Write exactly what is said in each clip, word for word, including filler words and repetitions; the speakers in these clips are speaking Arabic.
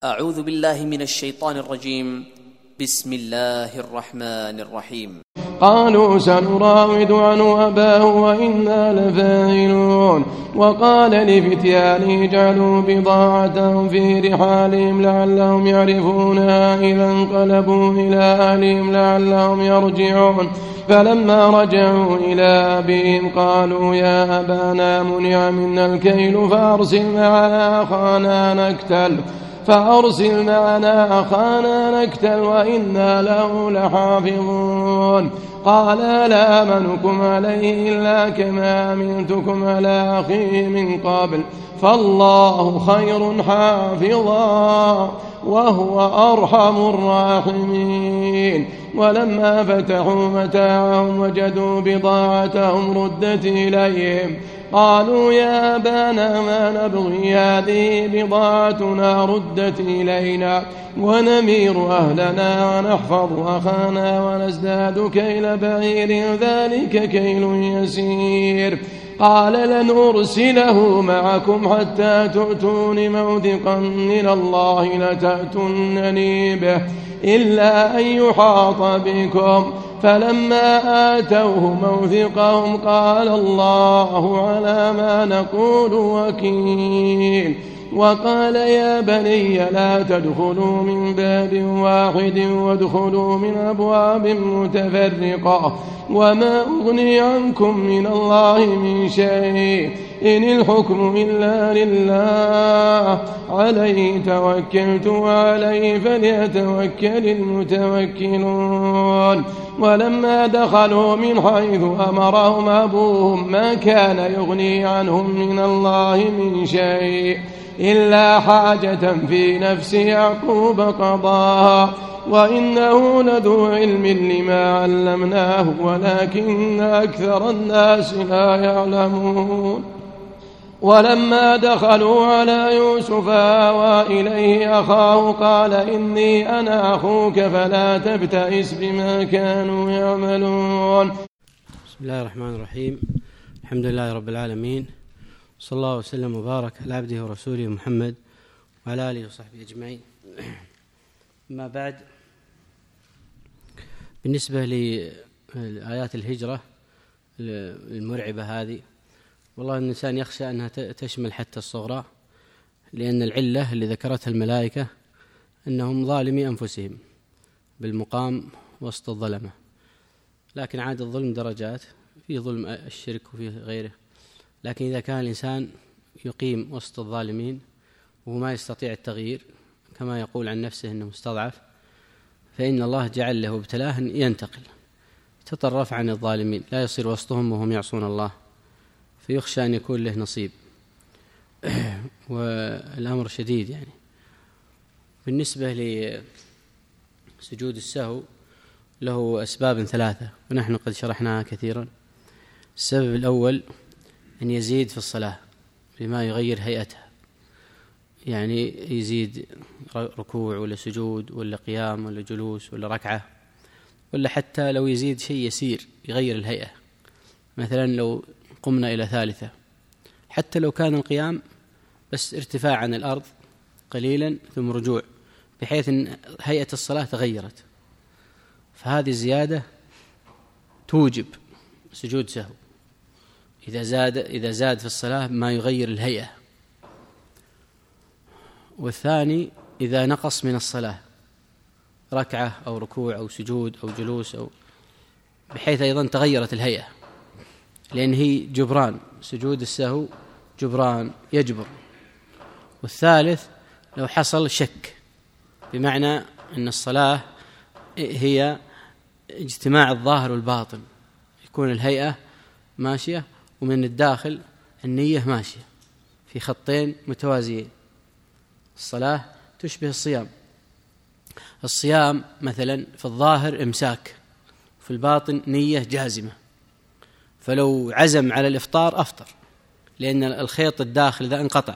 أعوذ بالله من الشيطان الرجيم. بسم الله الرحمن الرحيم. قالوا سنراود عنه أباه وإنا لفاعلون. وقال لفتيانه اجعلوا بضاعتهم في رحالهم لعلهم يعرفونها إذا انقلبوا إلى أهلهم لعلهم يرجعون. فلما رجعوا إلى أبيهم قالوا يا أبانا منع منا الكيل فأرسل معنا أخانا نكتل فأرسل معنا أخانا نكتل وإنا له لحافظون. قال لا أمنكم عليه إلا كما أمنتكم على أخيه من قبل فالله خير حافظا وهو أرحم الراحمين. ولما فتحوا متاعهم وجدوا بضاعتهم ردت إليهم قالوا يا أبانا ما نبغي هذه بضاعتنا ردت إلينا ونمير أهلنا ونحفظ أخانا ونزداد كيل بعير ذلك كيل يسير. قال لن أرسله معكم حتى تؤتون موثقا من الله لتأتونني به إلا أن يحاط بكم. فلما آتوه موثقهم قال الله على ما نقول وكيل. وقال يا بني لا تدخلوا من باب واحد وادخلوا من أبواب متفرقة وما أغني عنكم من الله من شيء إن الحكم إلا لله عليه توكلت وعليه فليتوكل المتوكلون. ولما دخلوا من حيث أمرهم أبوهم ما كان يغني عنهم من الله من شيء إلا حاجة في نفس يعقوب قضاها وإنه لذو علم لما علمناه ولكن أكثر الناس لا يعلمون. ولما دخلوا على يوسف آوى إليه أخاه قال إني أنا أخوك فلا تبتئس بما كانوا يعملون. بسم الله الرحمن الرحيم. الحمد لله رب العالمين، صلى الله وسلم وبارك على عبده ورسوله محمد وعلى آله وصحبه أجمعين. ما بعد، بالنسبة لآيات الهجرة المرعبة هذه، والله الإنسان يخشى أنها تشمل حتى الصغرى، لأن العلة اللي ذكرتها الملائكة أنهم ظالمي أنفسهم بالمقام وسط الظلمة. لكن عاد الظلم درجات، في ظلم الشرك وفي غيره، لكن إذا كان الإنسان يقيم وسط الظالمين وما يستطيع التغيير كما يقول عن نفسه أنه مستضعف، فإن الله جعل له ابتلاه ينتقل يتطرف عن الظالمين، لا يصير وسطهم وهم يعصون الله، فيخشى أن يكون له نصيب. والأمر شديد يعني. بالنسبة لسجود السهو له أسباب ثلاثة ونحن قد شرحناها كثيرا. السبب الأول أن يزيد في الصلاة بما يغير هيئتها، يعني يزيد ركوع ولا سجود ولا قيام ولا جلوس ولا ركعة، ولا حتى لو يزيد شيء يسير يغير الهيئة، مثلا لو قمنا إلى ثالثة، حتى لو كان القيام بس ارتفاع عن الأرض قليلا ثم رجوع، بحيث أن هيئة الصلاة تغيرت، فهذه الزيادة توجب سجود سهو إذا زاد إذا زاد في الصلاة ما يغير الهيئة. والثاني إذا نقص من الصلاة ركعة أو ركوع أو سجود أو جلوس، أو بحيث أيضا تغيرت الهيئة، لأن هي جبران، سجود السهو جبران يجبر. والثالث لو حصل شك، بمعنى أن الصلاة هي اجتماع الظاهر والباطن، يكون الهيئة ماشية ومن الداخل النية ماشية في خطين متوازيين. الصلاة تشبه الصيام. الصيام مثلا في الظاهر إمساك، في الباطن نية جازمة، فلو عزم على الإفطار أفطر، لأن الخيط الداخل ذا انقطع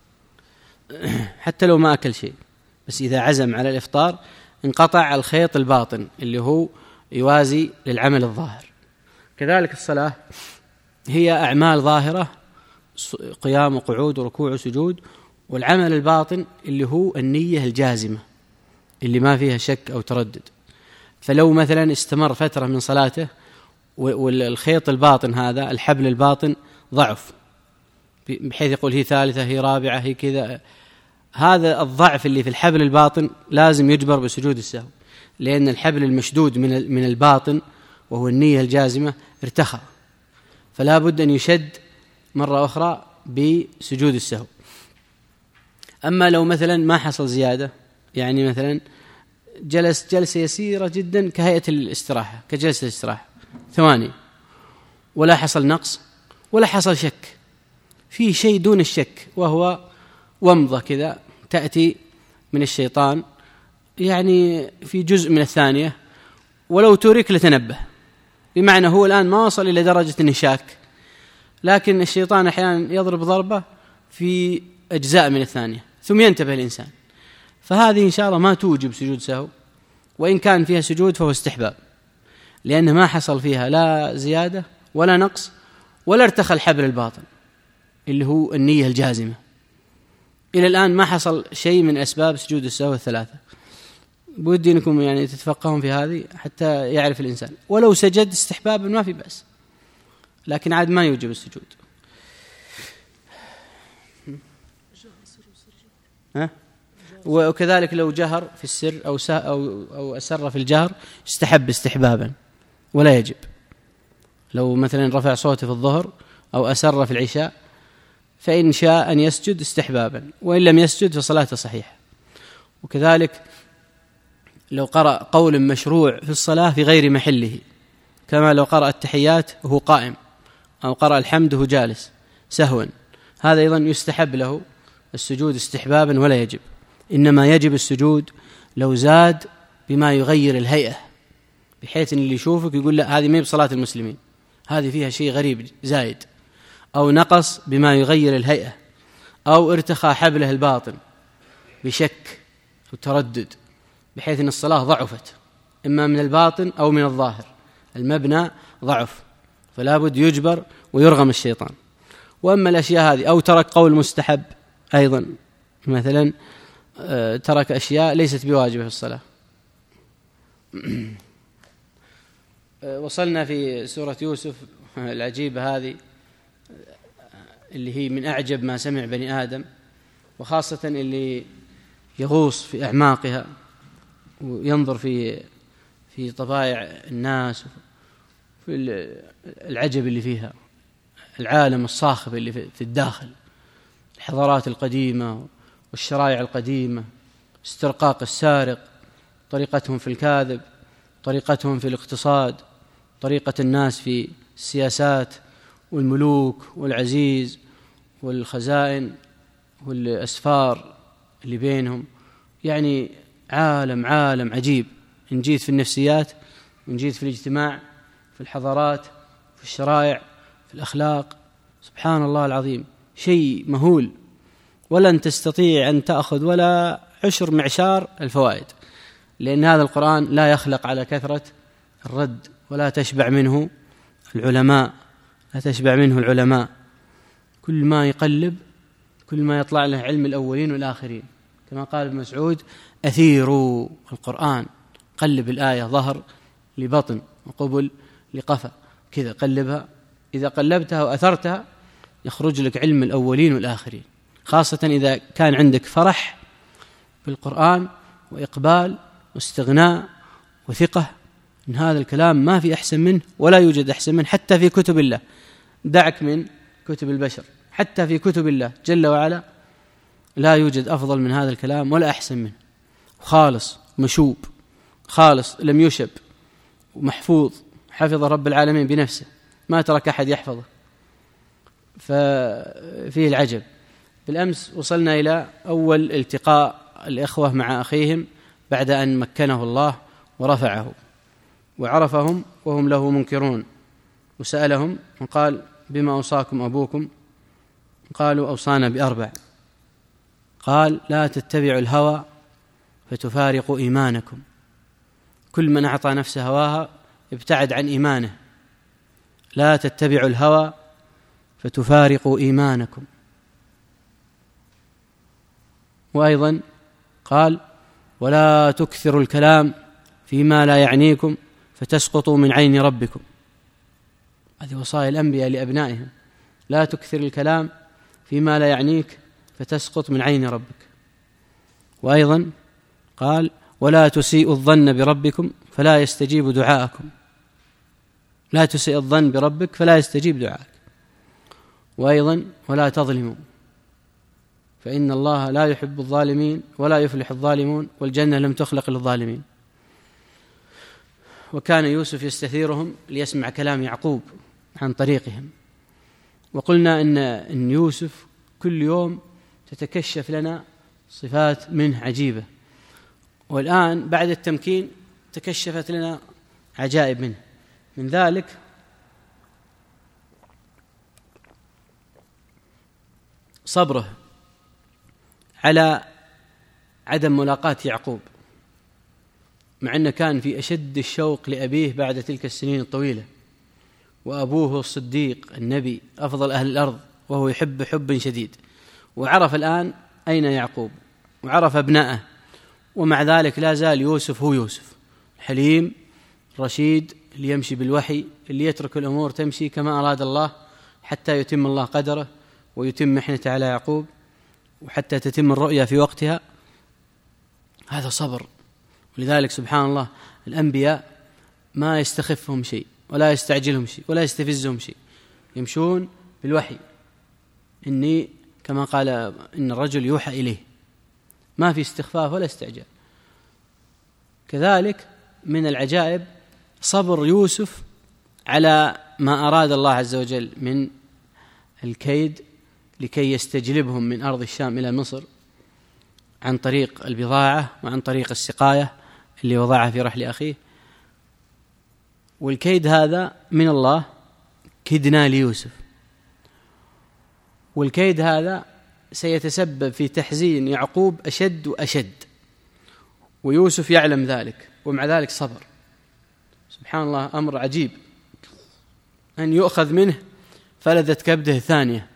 حتى لو ما أكل شيء، بس إذا عزم على الإفطار انقطع الخيط الباطن اللي هو يوازي للعمل الظاهر. كذلك الصلاة هي أعمال ظاهرة، قيام وقعود وركوع وسجود، والعمل الباطن اللي هو النية الجازمة اللي ما فيها شك أو تردد. فلو مثلا استمر فترة من صلاته والخيط الباطن هذا الحبل الباطن ضعف بحيث يقول هي ثالثة هي رابعة هي كذا، هذا الضعف اللي في الحبل الباطن لازم يجبر بسجود السهو، لأن الحبل المشدود من من الباطن وهو النية الجازمة ارتخى، فلا بد أن يشد مرة أخرى بسجود السهو. أما لو مثلا ما حصل زيادة، يعني مثلا جلس جلسة يسيرة جدا كهيئة الاستراحة كجلسة الاستراحة ثواني، ولا حصل نقص ولا حصل شك، في شيء دون الشك وهو ومضة كذا تأتي من الشيطان يعني في جزء من الثانية، ولو ترك لتنبه، بمعنى هو الآن ما وصل إلى درجة النشاك، لكن الشيطان أحيانا يضرب ضربة في أجزاء من الثانية ثم ينتبه الإنسان، فهذه إن شاء الله ما توجب سجود سهو، وإن كان فيها سجود فهو استحباب، لأنه ما حصل فيها لا زيادة ولا نقص ولا ارتخى الحبل الباطن اللي هو النية الجازمة. إلى الآن ما حصل شيء من أسباب سجود السهو الثلاثة، بودي أنكم يعني تتفقهون في هذه حتى يعرف الإنسان، ولو سجد استحبابا ما في بأس، لكن عاد ما يوجب السجود. ها؟ وكذلك لو جهر في السر أو أو أو أسر في الجهر يستحب استحبابا ولا يجب. لو مثلا رفع صوته في الظهر أو أسر في العشاء فإن شاء أن يسجد استحبابا، وإن لم يسجد فصلاته صحيحة. وكذلك لو قرأ قول مشروع في الصلاة في غير محله، كما لو قرأ التحيات وهو قائم أو قرأ الحمد وهو جالس سهوا، هذا أيضا يستحب له السجود استحبابا ولا يجب. إنما يجب السجود لو زاد بما يغير الهيئة، بحيث أن اللي يشوفك يقول لا هذه ما هي بصلاة المسلمين، هذه فيها شيء غريب زايد، أو نقص بما يغير الهيئة، أو ارتخى حبله الباطن بشك وتردد بحيث أن الصلاة ضعفت إما من الباطن أو من الظاهر، المبنى ضعف، فلا بد يجبر ويرغم الشيطان. وأما الأشياء هذه أو ترك قول مستحب أيضا، مثلا ترك أشياء ليست بواجبة في الصلاة. وصلنا في سورة يوسف العجيبة هذه اللي هي من أعجب ما سمع بني آدم، وخاصة اللي يغوص في أعماقها وينظر في في طبائع الناس في العجب اللي فيها، العالم الصاخب اللي في الداخل، الحضارات القديمة والشرائع القديمة، استرقاق السارق، طريقتهم في الكاذب، طريقتهم في الاقتصاد، طريقة الناس في السياسات والملوك والعزيز والخزائن والأسفار اللي بينهم، يعني عالم عالم عجيب. إن جيت في النفسيات وإن جيت في الاجتماع، في الحضارات، في الشرائع، في الأخلاق، سبحان الله العظيم، شيء مهول، ولن تستطيع أن تأخذ ولا عشر معشار الفوائد، لأن هذا القرآن لا يخلق على كثرة الرد، ولا تشبع منه العلماء لا تشبع منه العلماء كل ما يقلب كل ما يطلع له علم الأولين والآخرين، كما قال ابن مسعود أثيروا القرآن، قلب الآية ظهر لبطن وقبل لقفا كذا، قلبها، إذا قلبتها وأثرتها يخرج لك علم الأولين والآخرين، خاصة إذا كان عندك فرح بالقرآن وإقبال واستغناء وثقة إن هذا الكلام ما في أحسن منه ولا يوجد أحسن منه، حتى في كتب الله، دعك من كتب البشر، حتى في كتب الله جل وعلا لا يوجد أفضل من هذا الكلام ولا أحسن منه، خالص مشوب خالص لم يشب ومحفوظ، حفظ رب العالمين بنفسه ما ترك أحد يحفظه، ففيه العجب. بالأمس وصلنا إلى أول التقاء الإخوة مع أخيهم بعد أن مكنه الله ورفعه وعرفهم وهم له منكرون، وسألهم وقال بما أوصاكم أبوكم؟ قالوا أوصانا بأربع، قال لا تتبعوا الهوى فتفارقوا إيمانكم، كل من أعطى نفسه هواها ابتعد عن إيمانه، لا تتبعوا الهوى فتفارقوا إيمانكم. وأيضا قال ولا تكثروا الكلام فيما لا يعنيكم فتسقطوا من عين ربكم. هذه وصايا الأنبياء لأبنائهم، لا تكثر الكلام فيما لا يعنيك فتسقط من عين ربك. وأيضا قال ولا تسيئوا الظن بربكم فلا يستجيب دعاءكم، لا تسيء الظن بربك فلا يستجيب دعاءك. وأيضا ولا تظلموا فإن الله لا يحب الظالمين ولا يفلح الظالمون والجنة لم تخلق للظالمين. وكان يوسف يستثيرهم ليسمع كلام يعقوب عن طريقهم. وقلنا إن, إن يوسف كل يوم تتكشف لنا صفات منه عجيبة، والآن بعد التمكين تكشفت لنا عجائب منه. من ذلك صبره على عدم ملاقاة يعقوب، مع أنه كان في أشد الشوق لأبيه بعد تلك السنين الطويلة، وأبوه الصديق النبي أفضل أهل الأرض وهو يحب حب شديد، وعرف الآن أين يعقوب وعرف أبنائه، ومع ذلك لا زال يوسف هو يوسف حليم رشيد اللي يمشي بالوحي، اللي يترك الأمور تمشي كما أراد الله حتى يتم الله قدره ويتم محنته على يعقوب وحتى تتم الرؤيا في وقتها. هذا صبر. ولذلك سبحان الله الأنبياء ما يستخفهم شيء ولا يستعجلهم شيء ولا يستفزهم شيء، يمشون بالوحي. إني كما قال إن الرجل يوحى إليه، ما في استخفاف ولا استعجال. كذلك من العجائب صبر يوسف على ما أراد الله عز وجل من الكيد لكي يستجلبهم من أرض الشام إلى مصر عن طريق البضاعة وعن طريق السقاية اللي وضعها في رحل أخيه. والكيد هذا من الله، كدنا ليوسف، والكيد هذا سيتسبب في تحزين يعقوب أشد وأشد، ويوسف يعلم ذلك ومع ذلك صبر. سبحان الله أمر عجيب أن يؤخذ منه فلذة كبده ثانية،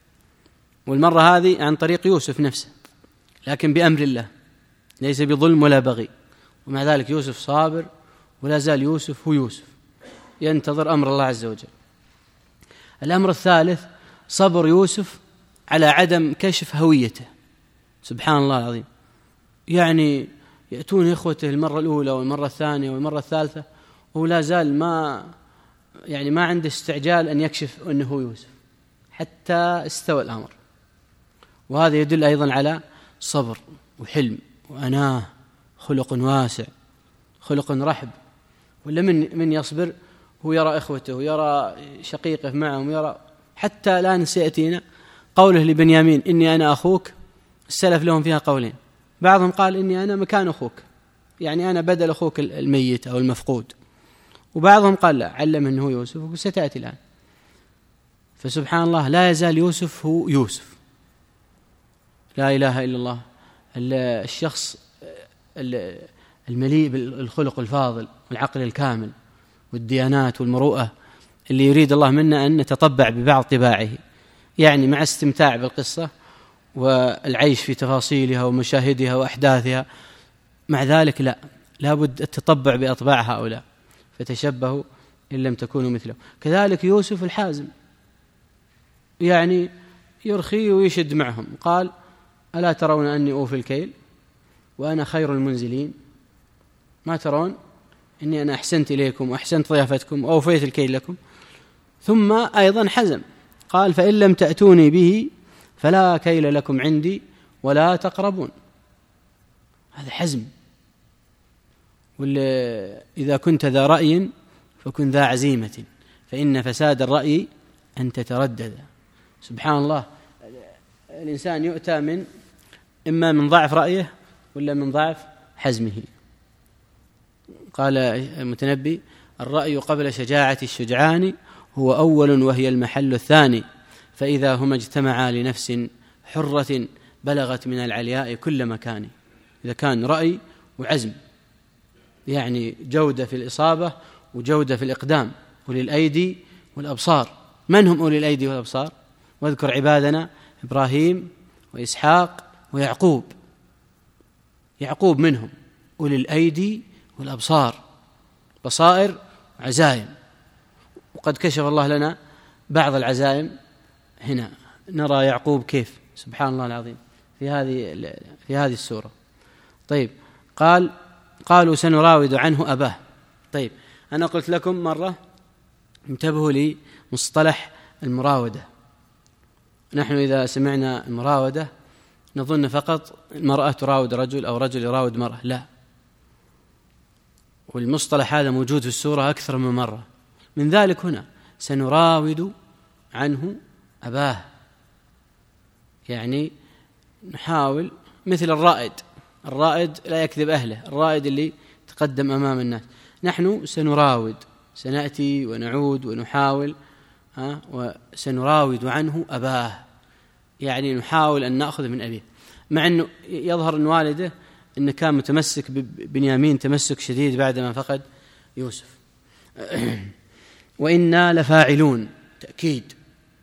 والمرة هذه عن طريق يوسف نفسه، لكن بأمر الله ليس بظلم ولا بغي، ومع ذلك يوسف صابر ولا زال يوسف هو يوسف ينتظر أمر الله عز وجل. الأمر الثالث صبر يوسف على عدم كشف هويته. سبحان الله العظيم، يعني يأتون إخوته المرة الأولى والمرة الثانية والمرة الثالثة ولا زال ما يعني ما عنده استعجال أن يكشف أنه هو يوسف حتى استوى الأمر. وهذا يدل أيضا على صبر وحلم وأناه، خلق واسع، خلق رحب. ولا من من يصبر هو يرى إخوته ويرى شقيقه معهم ويرى حتى الآن سيأتينا قوله لبنيامين إني أنا أخوك. السلف لهم فيها قولين، بعضهم قال إني أنا مكان أخوك، يعني أنا بدل أخوك الميت أو المفقود، وبعضهم قال لا، علم أنه يوسف وستأتي الآن. فسبحان الله لا يزال يوسف هو يوسف. لا إله إلا الله. الشخص المليء بالخلق الفاضل والعقل الكامل والديانات والمروءة اللي يريد الله منا أن نتطبع ببعض طباعه، يعني مع استمتاع بالقصة والعيش في تفاصيلها ومشاهدها وأحداثها، مع ذلك لا لابد التطبع بأطباع هؤلاء، فتشبهوا إن لم تكونوا مثله. كذلك يوسف الحازم، يعني يرخي ويشد معهم. قال ألا ترون أني أوفي الكيل وأنا خير المنزلين؟ ما ترون إني أنا أحسنت إليكم وأحسنت ضيافتكم وأوفيت الكيل لكم؟ ثم أيضا حزم، قال فإن لم تأتوني به فلا كيل لكم عندي ولا تقربون. هذا حزم. إذا كنت ذا رأي فكن ذا عزيمة فإن فساد الرأي أن تتردد. سبحان الله، الإنسان يؤتى من إما من ضعف رأيه ولا من ضعف حزمه. قال المتنبي الرأي قبل شجاعة الشجعان هو أول وهي المحل الثاني، فإذا هما اجتمعا لنفس حرة بلغت من العلياء كل مكان. إذا كان رأي وعزم، يعني جودة في الإصابة وجودة في الإقدام، وللأيدي والأبصار. من هم أولي الأيدي والأبصار؟ واذكر عبادنا إبراهيم وإسحاق ويعقوب يعقوب منهم أولي الأيدي والأبصار، بصائر وعزائم، وقد كشف الله لنا بعض العزائم هنا. نرى يعقوب كيف سبحان الله العظيم في هذه في هذه السورة. طيب قال قالوا سنراود عنه أباه. طيب أنا قلت لكم مرة انتبهوا لمصطلح المراودة. نحن إذا سمعنا المراودة نظن فقط المرأة تراود رجل أو رجل يراود مرأة، لا، والمصطلح هذا موجود في السورة أكثر من مرة. من ذلك هنا سنراود عنه أباه، يعني نحاول مثل الرائد، الرائد لا يكذب أهله، الرائد اللي تقدم أمام الناس. نحن سنراود، سنأتي ونعود ونحاول، ها وسنراود عنه أباه، يعني نحاول أن نأخذ من أبيه، مع أنه يظهر أن والده أنه كان متمسك ببنيامين تمسك شديد بعدما فقد يوسف. وإنا لفاعلون، تأكيد.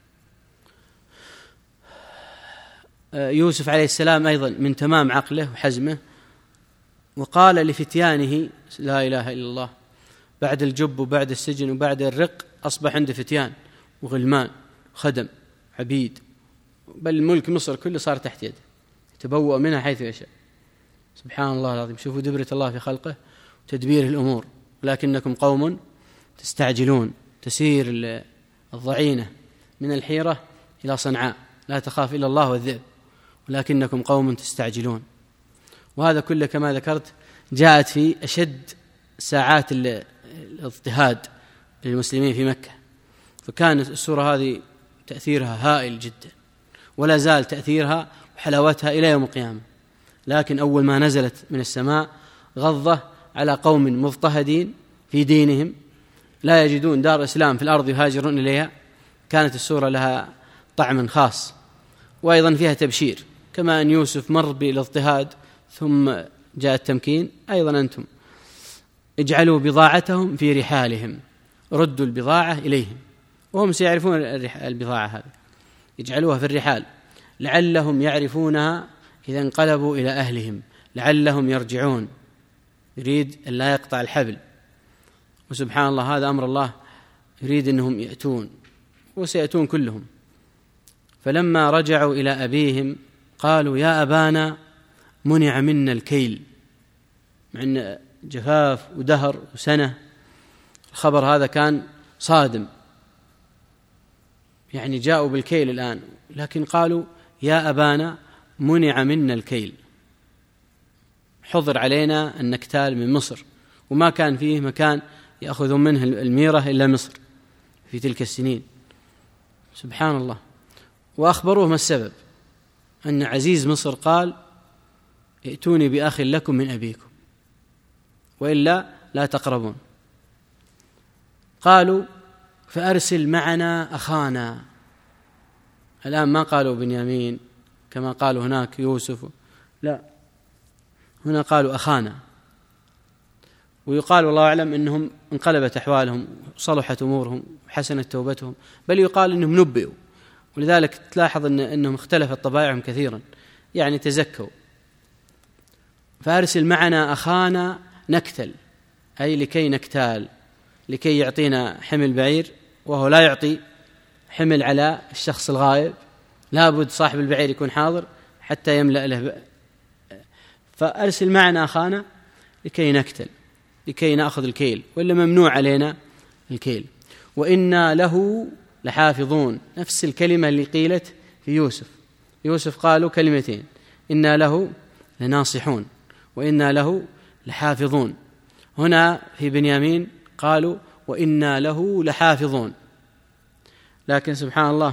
يوسف عليه السلام أيضا من تمام عقله وحزمه وقال لفتيانه لا إله إلا الله، بعد الجب وبعد السجن وبعد الرق أصبح عنده فتيان وغلمان خدم عبيد، بل ملك مصر كله صار تحت يده، تبوأ منها حيث يشاء. سبحان الله العظيم، شوفوا دبرة الله في خلقه وتدبير الأمور. ولكنكم قوم تستعجلون، تسير الضعينة من الحيرة إلى صنعاء، لا تخاف إلا الله والذئب، ولكنكم قوم تستعجلون. وهذا كله كما ذكرت جاءت في أشد ساعات الاضطهاد للمسلمين في مكة، فكانت السورة هذه تأثيرها هائل جدا، ولا زال تأثيرها وحلاوتها إلى يوم القيامة. لكن أول ما نزلت من السماء غضة على قوم مضطهدين في دينهم لا يجدون دار إسلام في الأرض يهاجرون إليها، كانت السورة لها طعم خاص، وأيضا فيها تبشير. كما أن يوسف مر بالاضطهاد ثم جاء التمكين، أيضا أنتم اجعلوا بضاعتهم في رحالهم، ردوا البضاعة إليهم، وهم سيعرفون البضاعة هذه، اجعلوها في الرحال لعلهم يعرفونها إذا انقلبوا إلى أهلهم لعلهم يرجعون. يريد أن لا يقطع الحبل، وسبحان الله هذا أمر الله، يريد أنهم يأتون وسيأتون كلهم. فلما رجعوا إلى أبيهم قالوا يا أبانا منع منا الكيل، مع أن جفاف ودهر وسنة، الخبر هذا كان صادم، يعني جاءوا بالكيل الآن، لكن قالوا يا أبانا منع منا الكيل، حضر علينا أن نكتال من مصر، وما كان فيه مكان يأخذون منه الميرة إلا مصر في تلك السنين. سبحان الله. وأخبروه ما السبب، أن عزيز مصر قال ائتوني بأخ لكم من أبيكم وإلا لا تقربون. قالوا فأرسل معنا أخانا. الآن ما قالوا بنيامين كما قالوا هناك يوسف، لا، هنا قالوا أخانا. ويقال والله أعلم أنهم انقلبت أحوالهم وصلحت أمورهم وحسنت توبتهم، بل يقال أنهم نبئوا، ولذلك تلاحظ أن أنهم اختلفت طبائعهم كثيرا، يعني تزكوا. فأرسل معنا أخانا نكتل، أي لكي نكتال، لكي يعطينا حمل بعير، وهو لا يعطي حمل على الشخص الغائب، لابد صاحب البعير يكون حاضر حتى يملأ له. فأرسل معنا أخانا لكي نكتل، لكي نأخذ الكيل، وإلا ممنوع علينا الكيل. وإنا له لحافظون، نفس الكلمة اللي قيلت في يوسف. يوسف قالوا كلمتين، إنا له لناصحون وإنا له لحافظون. هنا في بنيامين قالوا وإنا له لحافظون. لكن سبحان الله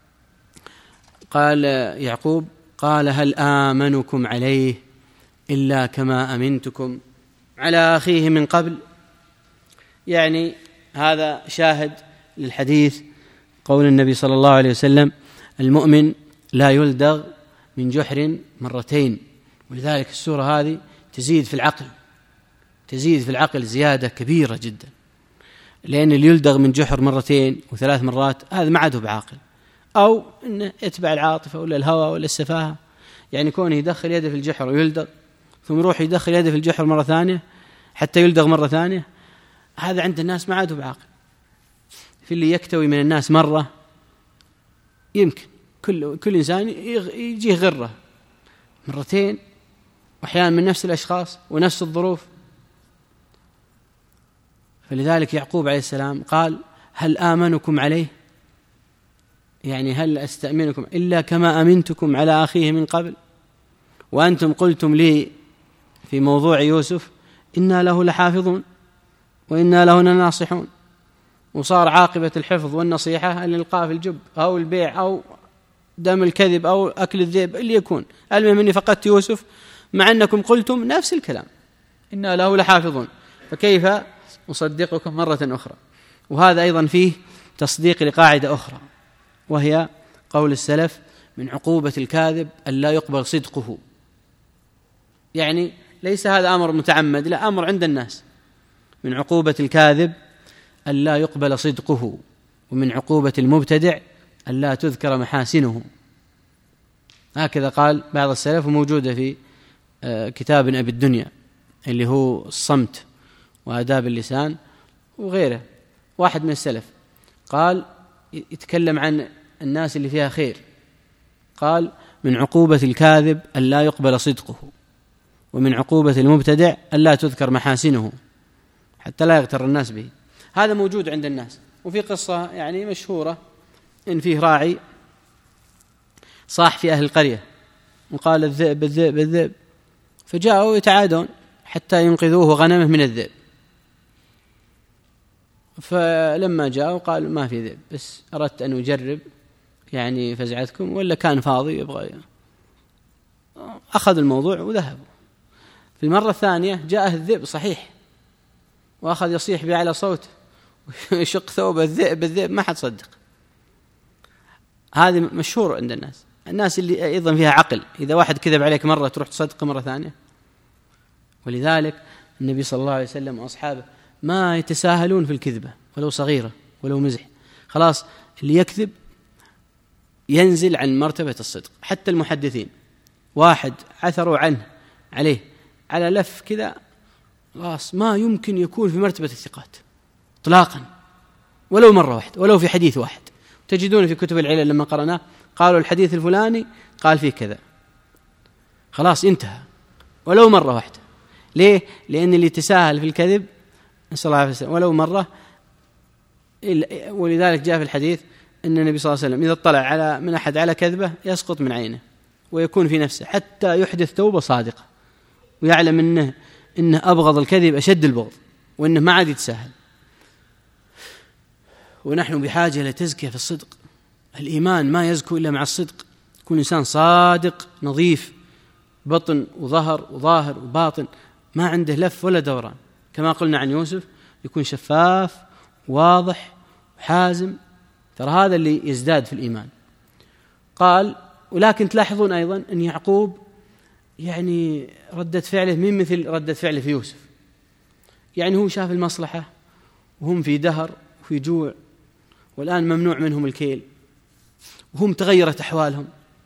قال يعقوب قال هل آمنكم عليه إلا كما أمنتكم على أخيه من قبل. يعني هذا شاهد للحديث، قول النبي صلى الله عليه وسلم المؤمن لا يلدغ من جحر مرتين. ولذلك السورة هذه تزيد في العقل، تزيد في العقل زيادة كبيرة جدا، لأن اللي يلدغ من جحر مرتين وثلاث مرات هذا ما عاده بعاقل، أو إنه يتبع العاطفة ولا الهوى ولا السفاهة. يعني كونه يدخل يده في الجحر ويلدغ ثم يروح يدخل يده في الجحر مرة ثانية حتى يلدغ مرة ثانية. هذا عند الناس ما عاد بعاقل. في اللي يكتوي من الناس مرة يمكن كل كل إنسان يجيه غرة مرتين، وأحيانا من نفس الأشخاص ونفس الظروف. فلذلك يعقوب عليه السلام قال هل آمنكم عليه، يعني هل أستأمنكم إلا كما أمنتكم على أخيه من قبل، وأنتم قلتم لي في موضوع يوسف إنا له لحافظون وإنا له لناصحون، وصار عاقبة الحفظ والنصيحة أن نلقاه في الجب أو البيع أو دم الكذب أو أكل الذئب اللي يكون. المهم أني فقدت يوسف مع أنكم قلتم نفس الكلام إنا له لحافظون، فكيف أصدقكم مرة أخرى؟ وهذا أيضا فيه تصديق لقاعدة أخرى، وهي قول السلف من عقوبة الكاذب أن لا يقبل صدقه. يعني ليس هذا أمر متعمد، لا، أمر عند الناس. من عقوبة الكاذب أن لا يقبل صدقه، ومن عقوبة المبتدع أن لا تذكر محاسنه. هكذا قال بعض السلف، وموجودة في كتاب أبي الدنيا اللي هو الصمت وآداب اللسان وغيره. واحد من السلف قال يتكلم عن الناس اللي فيها خير، قال من عقوبة الكاذب أن لا يقبل صدقه، ومن عقوبة المبتدع أن لا تذكر محاسنه حتى لا يغتر الناس به. هذا موجود عند الناس. وفي قصة يعني مشهورة إن فيه راعي صاح في أهل القرية وقال الذئب الذئب الذئب، فجاءوا يتعادون حتى ينقذوه غنمه من الذئب. فلما جاءوا قالوا ما في ذئب، بس أردت أن أجرب يعني فزعتكم، ولا كان فاضي يبغى. أخذ الموضوع وذهبوا. في المرة الثانية جاءه الذئب صحيح، وأخذ يصيح بأعلى صوت ويشق ثوب الذئب الذئب، ما حد صدق. هذه مشهور عند الناس. الناس اللي أيضا فيها عقل، إذا واحد كذب عليك مرة تروح تصدقه مرة ثانية. ولذلك النبي صلى الله عليه وسلم وأصحابه ما يتساهلون في الكذبة ولو صغيرة ولو مزح. خلاص اللي يكذب ينزل عن مرتبة الصدق. حتى المحدثين واحد عثروا عنه عليه على لف كذا، خلاص ما يمكن يكون في مرتبة الثقات اطلاقا، ولو مرة واحدة، ولو في حديث واحد. تجدون في كتب العلل لما قرأناه قالوا الحديث الفلاني قال فيه كذا، خلاص انتهى ولو مرة واحدة. ليه؟ لأن اللي تساهل في الكذب نسأل الله عليه وسلم ولو مرة. ولذلك جاء في الحديث أن النبي صلى الله عليه وسلم إذا اطلع على من أحد على كذبة يسقط من عينه ويكون في نفسه حتى يحدث توبة صادقة، ويعلم أنه, إنه أبغض الكذب أشد البغض، وأنه ما عاد يتساهل. ونحن بحاجة لتزكية في الصدق. الإيمان ما يزكو إلا مع الصدق. يكون إنسان صادق نظيف، بطن وظهر وظاهر وباطن، ما عنده لف ولا دوران. كما قلنا عن يوسف يكون شفاف واضح وحازم. ترى هذا اللي يزداد في الإيمان. قال ولكن تلاحظون أيضا أن يعقوب يعني ردة فعله من مثل ردة فعله في يوسف. يعني هو شاف المصلحة وهم في دهر وفي جوع، والآن ممنوع منهم الكيل، وهم تغيرت أحوالهم.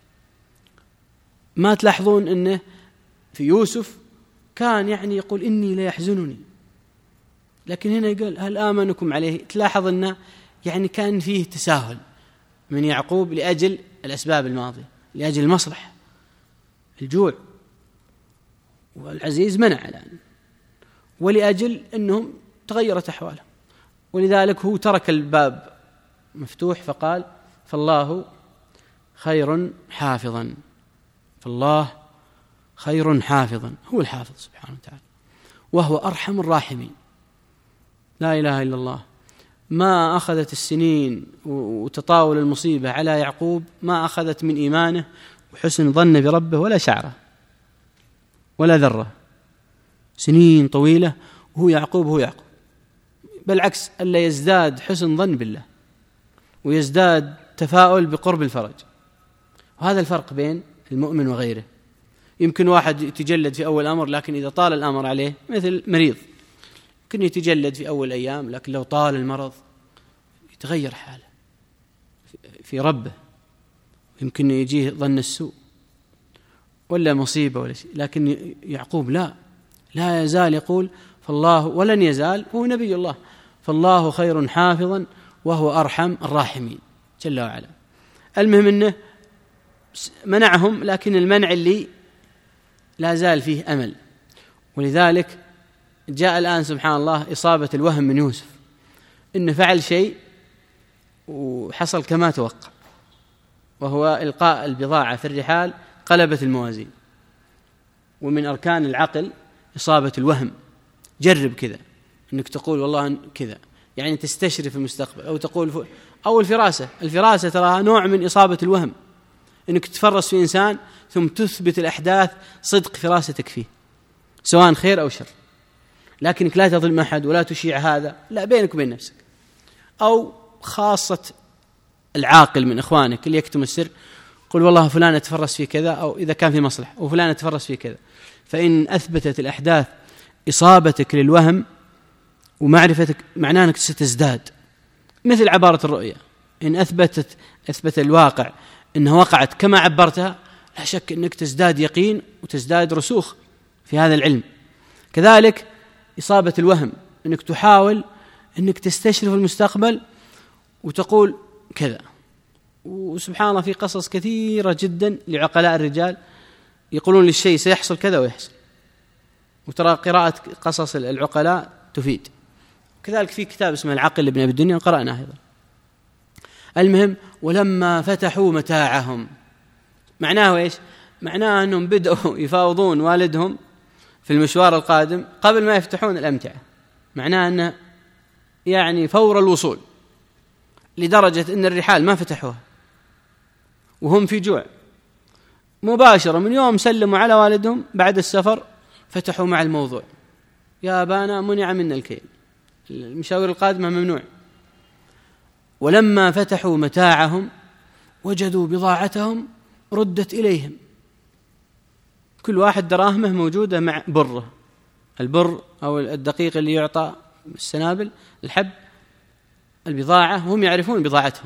ما تلاحظون أنه في يوسف كان يعني يقول إني لا يحزنني، لكن هنا يقول هل آمنكم عليه. تلاحظ أنه يعني كان فيه تساهل من يعقوب لأجل الأسباب الماضية، لأجل المصلحة، الجوع والعزيز منع الآن، ولأجل أنهم تغيرت أحوالهم. ولذلك هو ترك الباب مفتوح فقال فالله خير حافظا، فالله خير حافظا، هو الحافظ سبحانه وتعالى، وهو أرحم الراحمين. لا إله إلا الله. ما أخذت السنين وتطاول المصيبة على يعقوب، ما أخذت من إيمانه وحسن ظن بربه ولا شعره ولا ذرة. سنين طويلة وهو يعقوب هو يعقوب، بالعكس ألا يزداد حسن ظن بالله ويزداد تفاؤل بقرب الفرج. وهذا الفرق بين المؤمن وغيره. يمكن واحد يتجلد في أول أمر، لكن إذا طال الأمر عليه مثل مريض يمكن يتجلد في أول أيام، لكن لو طال المرض يتغير حاله في ربه، يمكن يجيه ظن السوء. ولا مصيبة ولا شيء، لكن يعقوب لا لا يزال يقول فالله، ولن يزال، هو نبي الله، فالله خير حافظا وهو أرحم الراحمين جل وعلا. المهم أنه منعهم، لكن المنع اللي لا زال فيه أمل. ولذلك جاء الآن سبحان الله إصابة الوهم من يوسف، إنه فعل شيء وحصل كما توقع، وهو إلقاء البضاعة في الرحال قلبت الموازين. ومن أركان العقل إصابة الوهم، جرب كذا أنك تقول والله كذا، يعني تستشرف المستقبل، أو تقول، أو الفراسة. الفراسة تراها نوع من إصابة الوهم، أنك تفرس في إنسان ثم تثبت الأحداث صدق فراستك فيه سواء خير أو شر، لكنك لا تظلم أحد ولا تشيع هذا، لا، بينك وبين نفسك. أو خاصة العاقل من إخوانك اللي يكتم السر، قل والله فلان تفرس في كذا، أو إذا كان في مصلحة، وفلان تفرس في كذا. فإن أثبتت الأحداث إصابتك للوهم ومعرفتك، معناه أنك ستزداد، مثل عبارة الرؤية. إن أثبتت أثبت الواقع أنها وقعت كما عبرتها، لا شك أنك تزداد يقين وتزداد رسوخ في هذا العلم. كذلك إصابة الوهم، أنك تحاول أنك تستشرف المستقبل وتقول كذا. وسبحان الله في قصص كثيرة جدا لعقلاء الرجال يقولون للشيء سيحصل كذا ويحصل، وترى قراءة قصص العقلاء تفيد. كذلك في كتاب اسمه العقل لابن أبي الدنيا قرأناه أيضا. المهم، ولما فتحوا متاعهم، معناه إيش؟ معناه أنهم بدأوا يفاوضون والدهم في المشوار القادم قبل ما يفتحون الأمتعة. معناه أنه يعني فور الوصول، لدرجة أن الرحال ما فتحوها وهم في جوع، مباشرة من يوم سلموا على والدهم بعد السفر فتحوا مع الموضوع، يا أبانا منع منا الكيل، المشاوير القادمة ممنوع. ولما فتحوا متاعهم وجدوا بضاعتهم ردت إليهم، كل واحد دراهمه موجودة مع بره، البر أو الدقيق اللي يعطى السنابل، الحب، البضاعة، هم يعرفون بضاعتهم.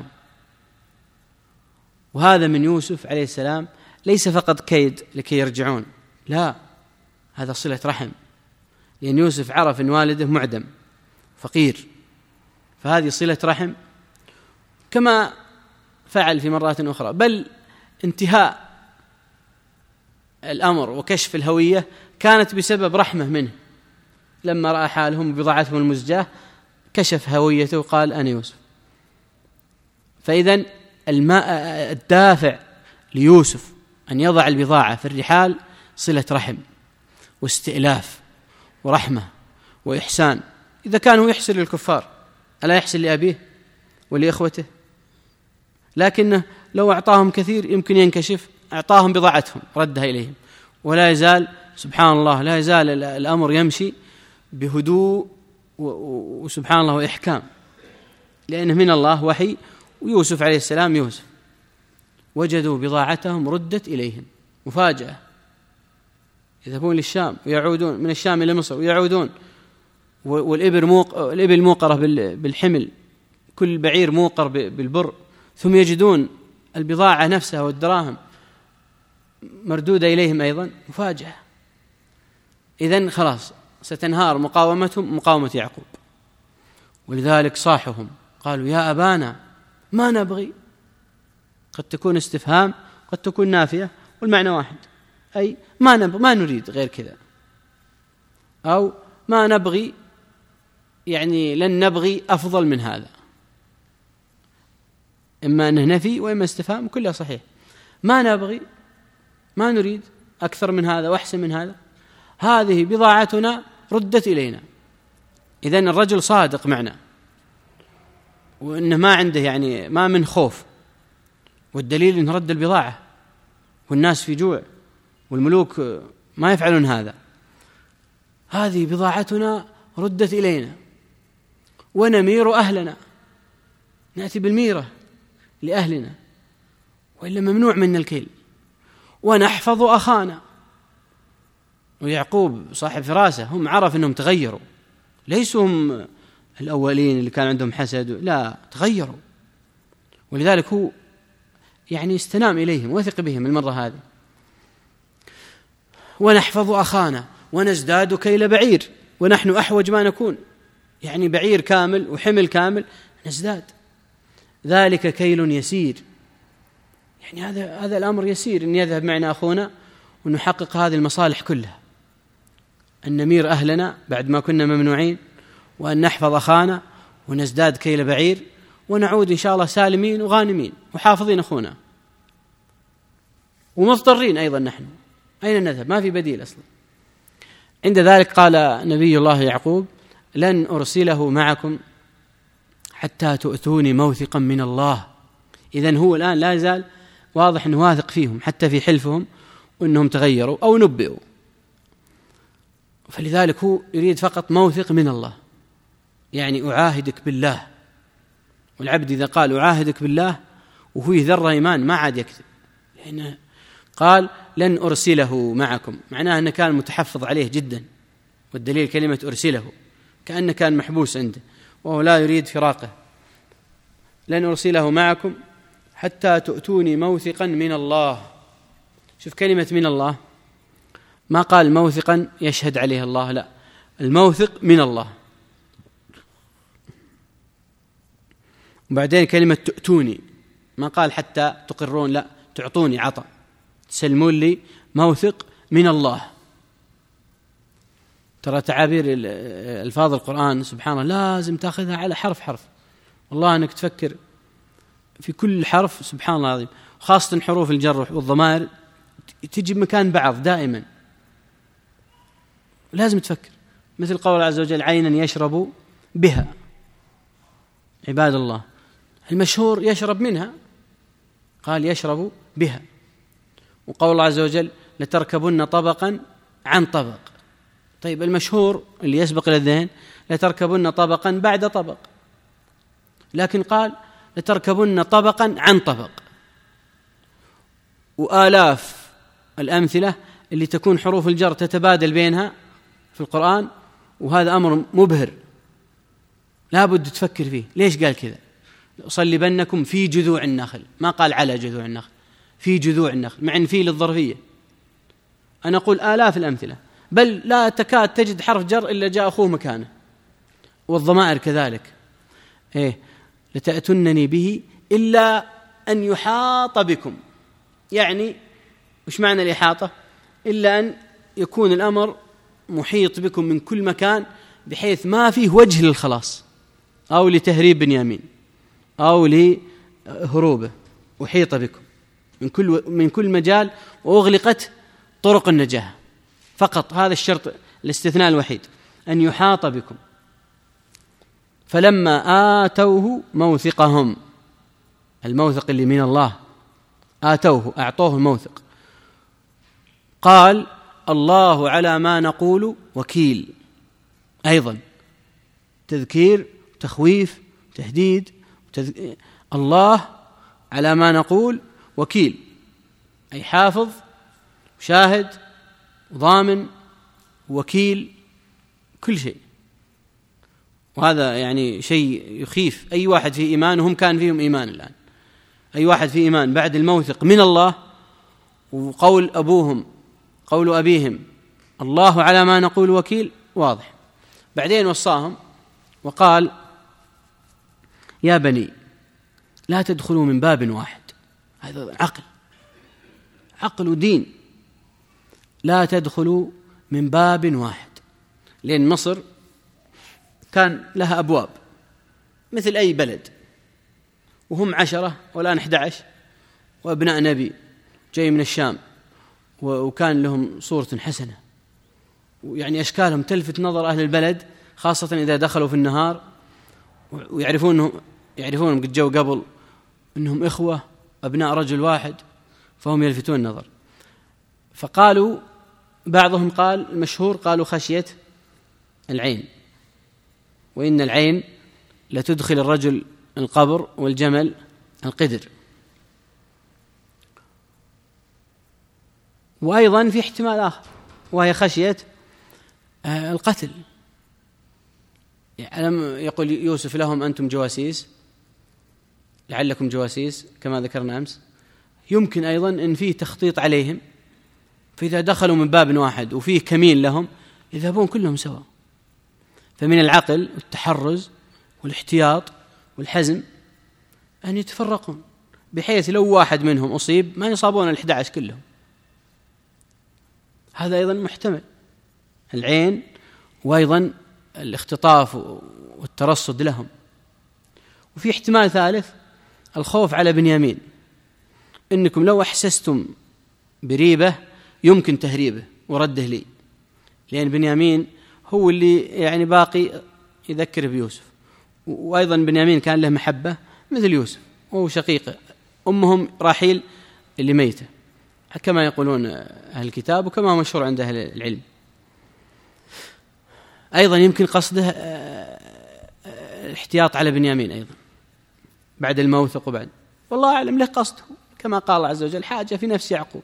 وهذا من يوسف عليه السلام ليس فقط كيد لكي يرجعون، لا، هذا صلة رحم، لأن يوسف عرف أن والده معدم فقير، فهذه صلة رحم، كما فعل في مرات أخرى. بل انتهاء الأمر وكشف الهوية كانت بسبب رحمة منه، لما رأى حالهم بضاعتهم المزجاة كشف هويته وقال أنا يوسف. فإذن الماء الدافع ليوسف أن يضع البضاعة في الرحال صلة رحم واستئلاف ورحمة وإحسان. إذا كانوا يحسن للكفار ألا يحسن لأبيه ولإخوته؟ لكنه لو أعطاهم كثير يمكن ينكشف، أعطاهم بضاعتهم ردها إليهم، ولا يزال سبحان الله لا يزال الأمر يمشي بهدوء وسبحان الله وإحكام، لأنه من الله وحي. ويوسف عليه السلام يوسف وجدوا بضاعتهم ردت إليهم، مفاجأة، يذهبون للشام ويعودون، من الشام إلى مصر ويعودون، والإبل موق... الإبل موقرة بالحمل، كل بعير موقر بالبر، ثم يجدون البضاعة نفسها والدراهم مردودة إليهم أيضا، مفاجأة. إذن خلاص ستنهار مقاومتهم مقاومة يعقوب. ولذلك صاحهم قالوا يا أبانا ما نبغي، قد تكون استفهام قد تكون نافية والمعنى واحد، أي ما نبغي، ما نريد غير كذا، أو ما نبغي يعني لن نبغي أفضل من هذا، إما أنه نفي وإما استفهام، كلها صحيح. ما نبغي، ما نريد أكثر من هذا وأحسن من هذا، هذه بضاعتنا ردت إلينا. إذن الرجل صادق معنا، وإنه ما عنده يعني ما من خوف، والدليل إنه رد البضاعة والناس في جوع والملوك ما يفعلون هذا. هذه بضاعتنا ردت إلينا ونمير أهلنا، نأتي بالميرة لأهلنا وإلا ممنوع منا الكيل، ونحفظ أخانا. ويعقوب صاحب فراسة هم عرف أنهم تغيروا، ليسوا هم الأولين اللي كان عندهم حسد، لا، تغيروا، ولذلك هو يعني استنام إليهم وثق بهم المرة هذه. ونحفظ أخانا ونزداد كيل بعير ونحن أحوج ما نكون، يعني بعير كامل وحمل كامل نزداد، ذلك كيل يسير، يعني هذا هذا الأمر يسير أن يذهب معنا أخونا ونحقق هذه المصالح كلها، أن نمير أهلنا بعد ما كنا ممنوعين، وأن نحفظ أخانا ونزداد كيل بعير ونعود إن شاء الله سالمين وغانمين وحافظين أخونا ومضطرين أيضا نحن، أين نذهب؟ ما في بديل أصلا. عند ذلك قال نبي الله يعقوب لن أرسله معكم حتى تؤتوني موثقا من الله. إذن هو الآن لا يزال واضح أنه واثق فيهم حتى في حلفهم وأنهم تغيروا أو نبئوا، فلذلك هو يريد فقط موثق من الله، يعني أعاهدك بالله. والعبد إذا قال أعاهدك بالله وهو ذرة إيمان ما عاد يكذب، لأنه قال لن أرسله معكم، معناه أنه كان متحفظ عليه جدا، والدليل كلمة أرسله كأنه كان محبوس عنده وهو لا يريد فراقه. لن أرسله معكم حتى تؤتوني موثقا من الله. شوف كلمة من الله، ما قال موثقا يشهد عليه الله، لا، الموثق من الله. وبعدين كلمة تؤتوني، ما قال حتى تقرون، لا، تعطوني عطاء، تسلمون لي موثق من الله. ترى تعابير الفاظ القرآن سبحان الله لازم تأخذها على حرف حرف، والله أنك تفكر في كل حرف سبحان الله العظيم، خاصة حروف الجر والضمائر تجي بمكان بعض دائما، لازم تفكر. مثل قول عز وجل عينا يشرب بها، عباد الله المشهور يشرب منها، قال يشرب بها. وقول الله عز وجل لتركبن طبقا عن طبق، طيب المشهور اللي يسبق إلى الذهن لتركبن طبقا بعد طبق، لكن قال لتركبن طبقا عن طبق. وآلاف الأمثلة اللي تكون حروف الجر تتبادل بينها في القرآن، وهذا أمر مبهر لا بد تفكر فيه. ليش قال كذا؟ أصلبنكم في جذوع النخل، ما قال على جذوع النخل، في جذوع النخل، مع أن في للظرفية. أنا أقول آلاف الأمثلة، بل لا تكاد تجد حرف جر إلا جاء أخوه مكانه. والضمائر كذلك، إيه لتأتنني به إلا أن يحاط بكم، يعني وش معنى الإحاطة؟ إلا أن يكون الأمر محيط بكم من كل مكان، بحيث ما فيه وجه للخلاص أو لتهريب بنيامين أو لهروبه، أحيط بكم من كل من كل مجال وأغلقت طرق النجاة. فقط هذا الشرط الاستثناء الوحيد، أن يحاط بكم. فلما آتوه موثقهم، الموثق اللي من الله، آتوه أعطوه الموثق، قال الله على ما نقول وكيل. أيضا تذكير تخويف تهديد تذ... الله على ما نقول وكيل، أي حافظ شاهد ضامن وكيل كل شيء. وهذا يعني شيء يخيف أي واحد في إيمان، وهم كان فيهم إيمان الآن. أي واحد في إيمان بعد الموثق من الله وقول أبوهم قول أبيهم الله على ما نقول وكيل واضح. بعدين وصاهم وقال يا بني لا تدخلوا من باب واحد، هذا عقل عقل ودين، لا تدخلوا من باب واحد، لأن مصر كان لها أبواب مثل أي بلد، وهم عشرة والآن أحد عشر، وابناء نبي جاي من الشام، وكان لهم صورة حسنة، ويعني أشكالهم تلفت نظر أهل البلد، خاصة إذا دخلوا في النهار ويعرفون يعرفون قد جو قبل أنهم إخوة أبناء رجل واحد، فهم يلفتون النظر. فقالوا بعضهم قال المشهور قالوا خشية العين، وإن العين لتدخل الرجل القبر والجمل القدر. وأيضا في احتمال آخر وهي خشية القتل. يقول يوسف لهم أنتم جواسيس لعلكم جواسيس كما ذكرنا أمس. يمكن أيضا أن فيه تخطيط عليهم فإذا دخلوا من باب واحد وفيه كمين لهم يذهبون كلهم سوا. فمن العقل والتحرز والاحتياط والحزم أن يتفرقون، بحيث لو واحد منهم أصيب ما يصابون الأحد عشر كلهم. هذا أيضا محتمل، العين وأيضا الاختطاف والترصد لهم. وفي احتمال ثالث، الخوف على بنيامين، إنكم لو أحسستم بريبة يمكن تهريبه ورده لي، لأن بنيامين هو اللي يعني باقي يذكر بيوسف، وأيضا بنيامين كان له محبة مثل يوسف وهو شقيقه، أمهم راحيل اللي ميتة كما يقولون أهل الكتاب وكما مشهور عند أهل العلم. أيضا يمكن قصده الاحتياط على بنيامين أيضا بعد الموثق، وبعد والله أعلم له قصده، كما قال الله عز وجل حاجة في نفس يعقوب.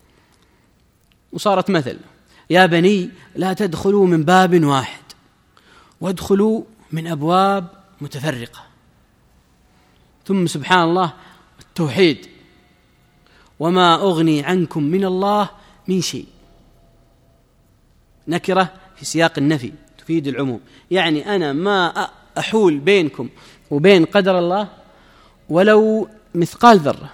وصارت مثل: يا بني لا تدخلوا من باب واحد وادخلوا من أبواب متفرقة. ثم سبحان الله التوحيد: وما أغني عنكم من الله من شيء. نكرة في سياق النفي تفيد العموم، يعني أنا ما أحول بينكم وبين قدر الله ولو مثقال ذرة،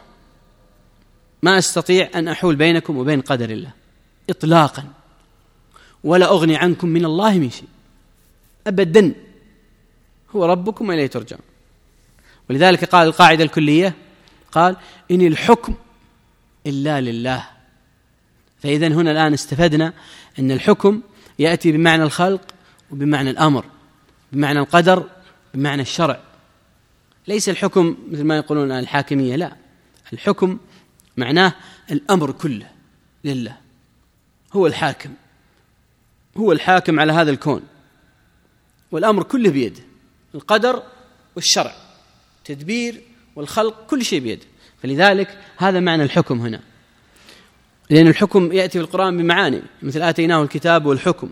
ما أستطيع أن أحول بينكم وبين قدر الله إطلاقا، ولا أغني عنكم من الله من شيء أبدا، هو ربكم وإليه ترجعون. ولذلك قال القاعدة الكلية، قال: إن الحكم إلا لله. فإذن هنا الآن استفدنا أن الحكم يأتي بمعنى الخلق وبمعنى الأمر، بمعنى القدر، بمعنى الشرع. ليس الحكم مثل ما يقولون الحاكمية، لا، الحكم معناه الأمر كله لله، هو الحاكم، هو الحاكم على هذا الكون، والأمر كله بيده، القدر والشرع، التدبير والخلق، كل شيء بيده. فلذلك هذا معنى الحكم هنا، لأن الحكم يأتي في القرآن بمعاني، مثل آتيناه الكتاب والحكم.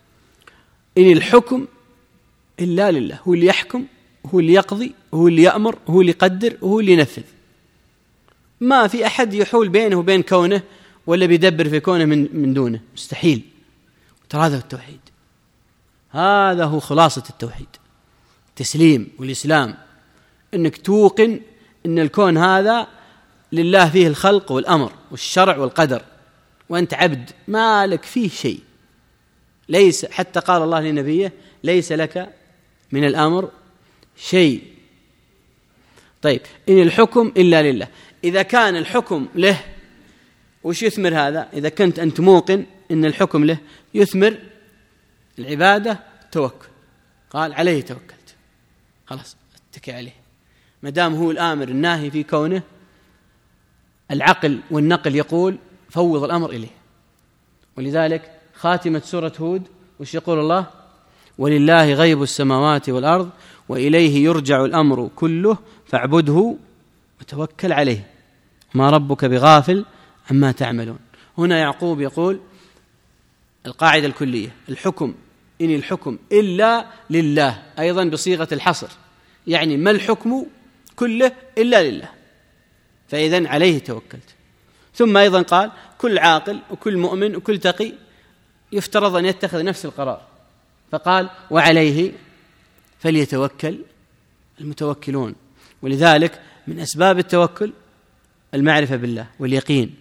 إن الحكم إلا لله، هو اللي يحكم، هو اللي يقضي، هو اللي يأمر، هو اللي يقدر، هو اللي ينفذ. ما في أحد يحول بينه وبين كونه ولا بيدبر في كونه من من دونه، مستحيل. ترى هذا التوحيد، هذا هو خلاصة التوحيد، التسليم والإسلام، إنك توقن إن الكون هذا لله فيه الخلق والأمر والشرع والقدر، وأنت عبد ما لك فيه شيء، ليس حتى قال الله لنبيه: ليس لك من الأمر شيء. طيب، إن الحكم إلا لله، إذا كان الحكم له وش يثمر هذا؟ إذا كنت أنت موقن إن الحكم له يثمر العبادة، توكل. قال: عليه توكلت، خلاص اتكي عليه، ما دام هو الآمر الناهي في كونه. العقل والنقل يقول: فوض الأمر إليه. ولذلك خاتمة سورة هود وش يقول الله؟ ولله غيب السماوات والأرض وإليه يرجع الأمر كله فاعبده وتوكل عليه ما ربك بغافل عما تعملون. هنا يعقوب يقول القاعدة الكلية: الحكم إن الحكم إلا لله، أيضا بصيغة الحصر، يعني ما الحكم كله إلا لله، فإذن عليه توكلت. ثم أيضا قال: كل عاقل وكل مؤمن وكل تقي يفترض أن يتخذ نفس القرار، فقال: وعليه فليتوكل المتوكلون. ولذلك من أسباب التوكل المعرفة بالله واليقين.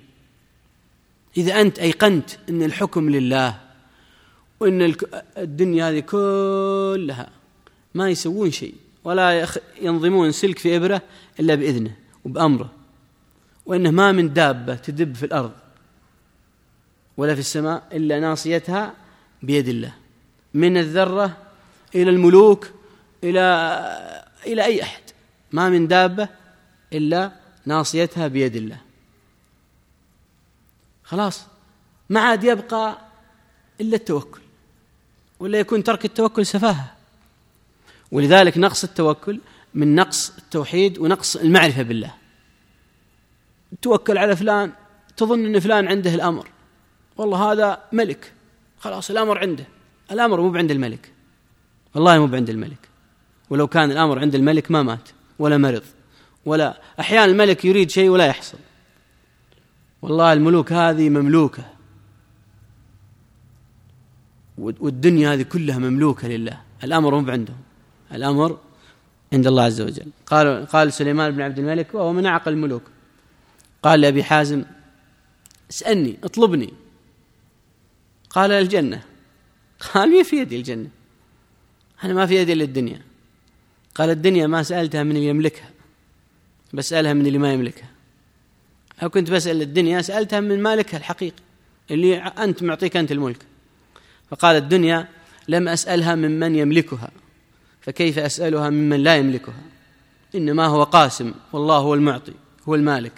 إذا أنت أيقنت أن الحكم لله وأن الدنيا هذه كلها ما يسوون شيء ولا ينظمون سلك في إبرة إلا بإذنه وبأمره، وأنه ما من دابة تدب في الأرض ولا في السماء إلا ناصيتها بيد الله، من الذرة إلى الملوك إلى إلى أي أحد، ما من دابة إلا ناصيتها بيد الله. خلاص ما عاد يبقى إلا التوكل، ولا يكون ترك التوكل سفاهة. ولذلك نقص التوكل من نقص التوحيد ونقص المعرفة بالله. توكل على فلان، تظن أن فلان عنده الأمر، والله هذا ملك، خلاص الأمر عنده. الأمر مو عند الملك، والله مو عند الملك. ولو كان الأمر عند الملك ما مات ولا مرض، ولا أحيانا الملك يريد شيء ولا يحصل. والله الملوك هذه مملوكة والدنيا هذه كلها مملوكة لله، الأمر مو عندهم، الأمر عند الله عز وجل. قال قال سليمان بن عبد الملك وهو من أعقل الملوك، قال لأبي حازم اسألني اطلبني، قال الجنة. قال ما في يدي الجنة، أنا ما في يدي إلا الدنيا. قال الدنيا ما سألتها من اللي يملكها، بسألها من اللي ما يملكها. لو كنت بسأل الدنيا سألتها من مالكها الحقيقي اللي أنت معطيك أنت الملك. فقال الدنيا لم أسألها ممن يملكها، فكيف أسألها ممن لا يملكها؟ إنما هو قاسم، والله هو المعطي هو المالك،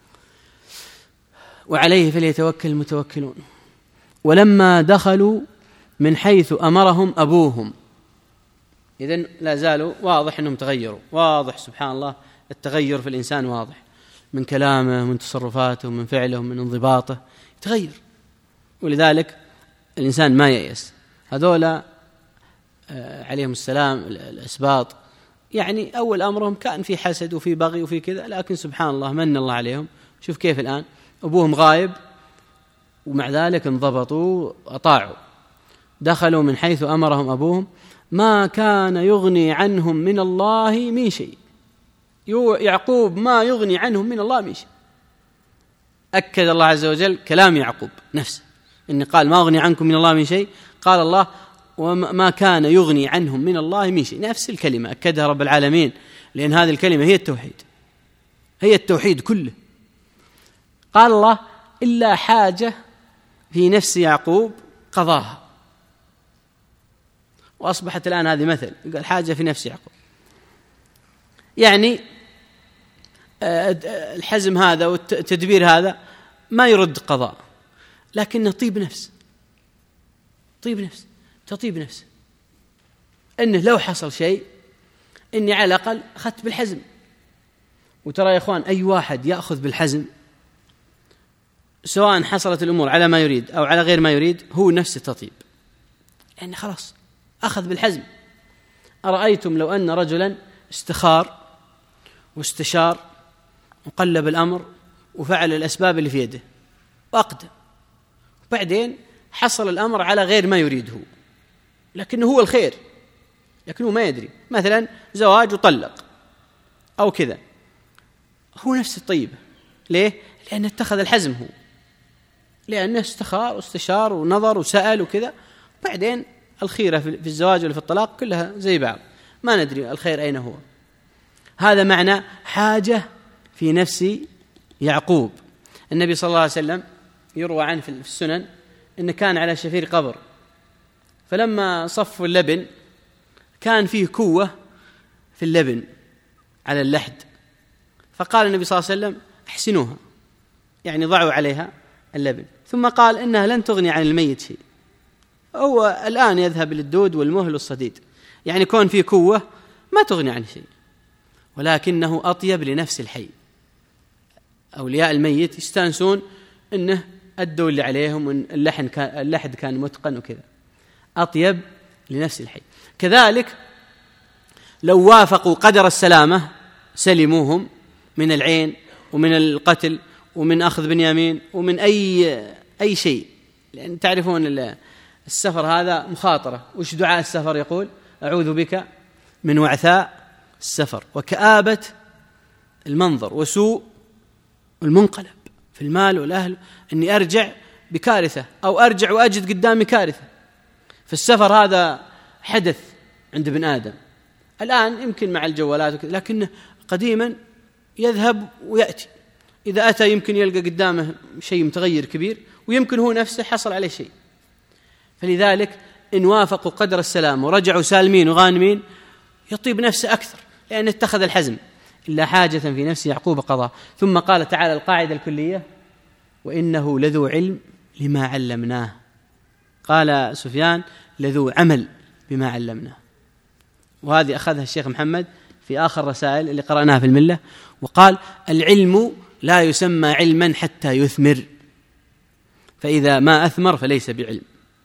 وعليه فليتوكل المتوكلون. ولما دخلوا من حيث أمرهم أبوهم، إذن لا زالوا واضح أنهم تغيروا، واضح سبحان الله التغير في الإنسان واضح، من كلامه من تصرفاته من فعله من انضباطه يتغير. ولذلك الإنسان ما ييأس. هذولا عليهم السلام الأسباط، يعني أول أمرهم كان في حسد وفي بغي وفي كذا، لكن سبحان الله من الله عليهم. شوف كيف الآن أبوهم غايب ومع ذلك انضبطوا أطاعوا. دخلوا من حيث أمرهم أبوهم ما كان يغني عنهم من الله من شيء. يعقوب ما يغني عنهم من الله من شيء. أكد الله عز وجل كلام يعقوب نفسه، إن قال ما أغني عنكم من الله من شيء، قال الله وما كان يغني عنهم من الله من شيء، نفس الكلمة أكدها رب العالمين، لأن هذه الكلمة هي التوحيد، هي التوحيد كله. قال الله إلا حاجة في نفس يعقوب قضاها، وأصبحت الآن هذه مثل، قال حاجة في نفس يعقوب، يعني الحزم هذا والتدبير هذا ما يرد قضاء، لكنه طيب نفس، طيب نفس تطيب نفس، إنه لو حصل شيء إني على الأقل أخذت بالحزم. وترى يا إخوان أي واحد يأخذ بالحزم سواء حصلت الأمور على ما يريد أو على غير ما يريد هو نفسه تطيب، يعني خلاص أخذ بالحزم. أرأيتم لو أن رجلا استخار واستشار وقلب الأمر وفعل الأسباب اللي في يده وأقدم، وبعدين حصل الأمر على غير ما يريده لكنه هو الخير، لكنه ما يدري، مثلا زواج وطلق أو كذا، هو نفس الطيب. ليه؟ لأنه اتخذ الحزم، هو لأنه استخار واستشار ونظر وسأل وكذا، بعدين الخيرة في الزواج ولا في الطلاق كلها زي بعض، ما ندري الخير أين هو. هذا معنى حاجة في نفس يعقوب. النبي صلى الله عليه وسلم يروى عنه في السنن إنه كان على شفير قبر، فلما صفوا اللبن كان فيه كوة في اللبن على اللحد، فقال النبي صلى الله عليه وسلم احسنوها، يعني ضعوا عليها اللبن، ثم قال إنها لن تغني عن الميت شيء. هو الآن يذهب للدود والمهل والصديد، يعني كون فيه كوة ما تغني عن شيء، ولكنه أطيب لنفس الحي. أولياء الميت يستانسون إنه أدوا اللي عليهم، وإن اللحن كان اللحد كان متقن وكذا، أطيب لنفس الحي. كذلك لو وافقوا قدر السلامة سلموهم من العين ومن القتل ومن أخذ بنيامين ومن أي أي شيء، لأن تعرفون السفر هذا مخاطرة. وش دعاء السفر؟ يقول أعوذ بك من وعثاء السفر وكآبة المنظر وسوء المنقلب في المال والأهل، أني أرجع بكارثة أو أرجع وأجد قدامي كارثة. فالسفر هذا حدث عند ابن آدم الآن، يمكن مع الجوالات وكذا، لكنه قديما يذهب ويأتي، إذا أتى يمكن يلقى قدامه شيء متغير كبير، ويمكن هو نفسه حصل عليه شيء. فلذلك إن وافقوا قدر السلام ورجعوا سالمين وغانمين يطيب نفسه أكثر، لأنه اتخذ الحزم. إلا حاجة في نفس يعقوب قضاء. ثم قال تعالى القاعدة الكلية وإنه لذو علم لما علمناه. قال سفيان لذو عمل بما علمناه، وهذه أخذها الشيخ محمد في آخر رسائل اللي قرأناها في الملة، وقال العلم لا يسمى علما حتى يثمر، فإذا ما أثمر فليس بعلم.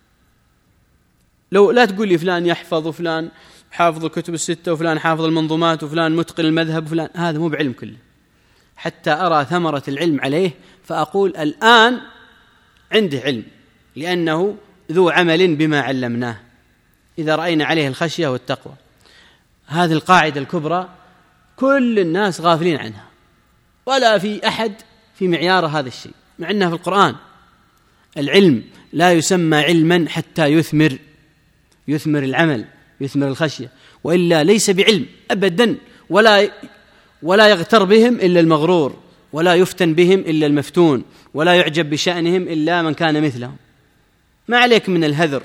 لو لا تقول لي فلان يحفظ وفلان حافظ الكتب الستة وفلان حافظ المنظومات وفلان متقن المذهب وفلان، هذا مو بعلم كله، حتى أرى ثمرة العلم عليه فأقول الآن عنده علم، لأنه ذو عمل بما علمناه إذا رأينا عليه الخشية والتقوى. هذه القاعدة الكبرى كل الناس غافلين عنها، ولا في أحد في معيار هذا الشيء، مع أنها في القرآن. العلم لا يسمى علما حتى يثمر يثمر العمل، يثمر الخشية، وإلا ليس بعلم أبدا. ولا ولا يغتر بهم إلا المغرور، ولا يفتن بهم إلا المفتون، ولا يعجب بشأنهم إلا من كان مثلهم. ما عليك من الهذر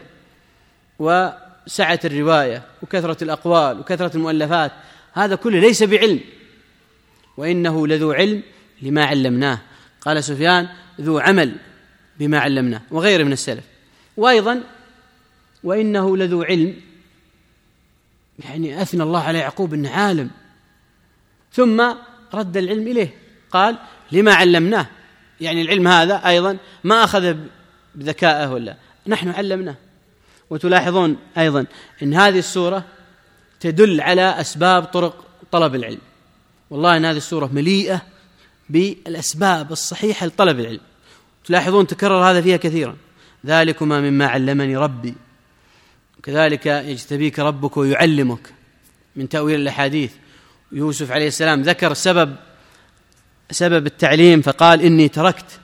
وسعة الرواية وكثرة الأقوال وكثرة المؤلفات، هذا كله ليس بعلم. وإنه لذو علم لما علمناه. قال سفيان: ذو عمل بما علمناه، وغيره من السلف. وأيضا وإنه لذو علم، يعني أثنى الله على يعقوب أنه عالم، ثم رد العلم إليه قال: لما علمناه. يعني العلم هذا أيضا ما أخذ بذكائه، ولا نحن علمناه. وتلاحظون أيضا أن هذه السورة تدل على أسباب طرق طلب العلم. والله أن هذه السورة مليئة بالأسباب الصحيحة لطلب العلم. تلاحظون تكرر هذا فيها كثيرا: ذلكما مما علمني ربي، كذلك يجتبيك ربك ويعلمك، من تأويل الأحاديث. يوسف عليه السلام ذكر سبب سبب التعليم فقال: إني تركت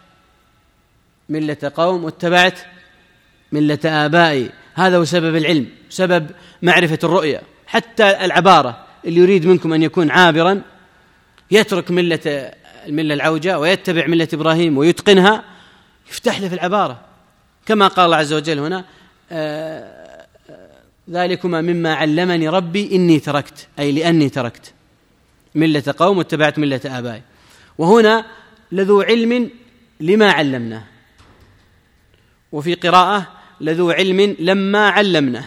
ملة قوم واتبعت ملة آبائي. هذا هو سبب العلم، سبب معرفة الرؤية. حتى العبارة: اللي يريد منكم أن يكون عابرا يترك ملة الملة العوجة ويتبع ملة إبراهيم ويتقنها، يفتح له في العبارة، كما قال الله عز وجل هنا: آه ذلكما مما علمني ربي إني تركت، أي لأني تركت ملة قوم واتبعت ملة آبائي. وهنا لذو علم لما علمناه. وفي قراءة: لذو علم لما علمناه.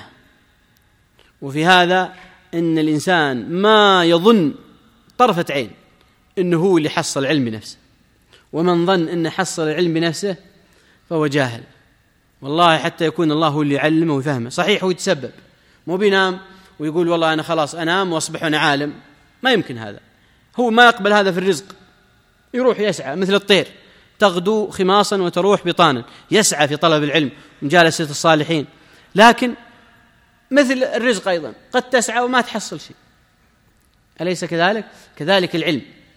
وفي هذا إن الإنسان ما يظن طرفة عين إنه هو اللي حصل العلم بنفسه، ومن ظن إنه حصل العلم بنفسه فهو جاهل. والله حتى يكون الله هو اللي يعلمه ويفهمه. صحيح هو يتسبب، مو بينام ويقول والله أنا خلاص أنام وأصبح أنا عالم، ما يمكن هذا. هو ما يقبل هذا في الرزق، يروح يسعى مثل الطير، تغدو خماصا وتروح بطانا، يسعى في طلب العلم ومجالسة الصالحين. لكن مثل الرزق أيضا قد تسعى وما تحصل شيء، أليس كذلك؟ كذلك العلم.